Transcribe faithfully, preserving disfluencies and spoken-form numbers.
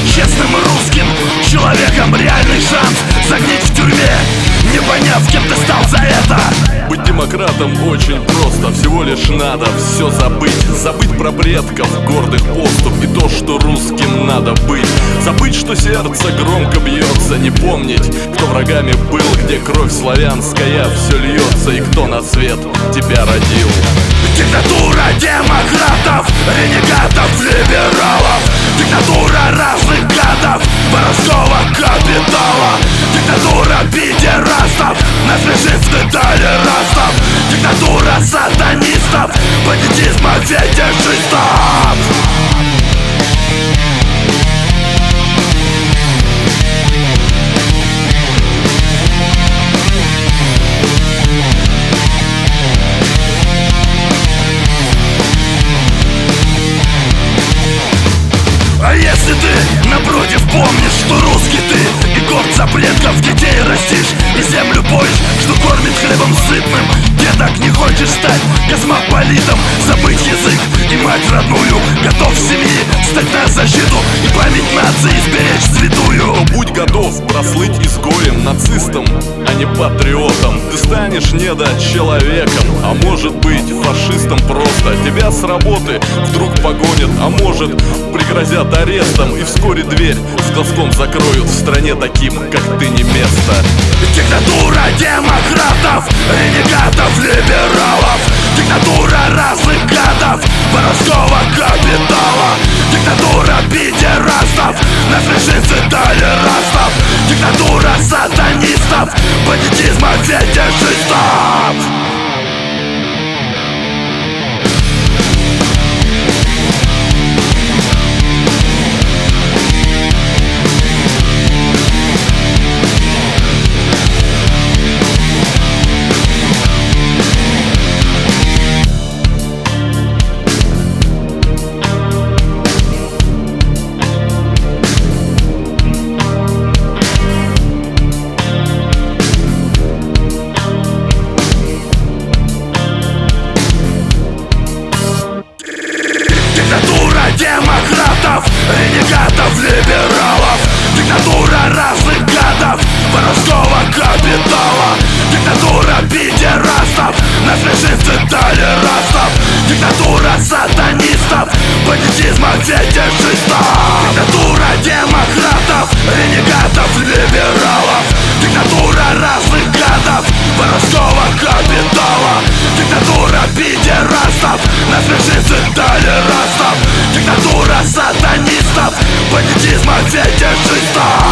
честным русским человеком реальный шанс загнить в тюрьме, не поняв, кем ты стал за это. Быть демократом очень просто, всего лишь надо все забыть. Забыть про предков, гордых поступ и то, что русским надо быть. Забыть, что сердце громко бьется, не помнить, кто врагами был, где кровь славянская все льется, и кто на свет тебя родил. Диктатура демократов, ренегатов, либералов. Диктатура разных гадов, воровского капитала. Диктатура пидерастов, насмешистых толерастов. Диктатура сатанистов, бандитизма фетишистов. А если ты, напротив, помнишь, что русский ты, и горд за предков детей растишь, и землю поешь, что кормит хлебом сытным, деток не хочешь стать космополитом, забыть язык и мать родную, готов в семьи стать на защиту и память нации сберечь святую. Но будь готов прослыть изгоем, нацистом, а не патриотом. Ты станешь недочеловеком, а может быть фашистом просто. Тебя с работы вдруг погонят, а может пригрозят арестом, и вскоре дверь с глазком закроют. В стране таким, как ты, не место. Диктатура демократов, ренегатов, либералов. Диктатура разных гадов, воровского капитала. Диктатура пидерастов, насмешистых толерастов. Диктатура сатанистов, бандитизма фетишистов. Диктатура демократов, ренегатов, либералов. Диктатура разных гадов, воровского капитала. Диктатура пидерастов, насмешистых толерастов. Диктатура сатанистов, бандитизма фетишистов. Диктатура демократов, ренегатов, либералов. Диктатура разных гадов, воровского капитала. Диктатура пидерастов, насмешистых толерастов. Диктатура сатанистов, бандитизма фетишистов.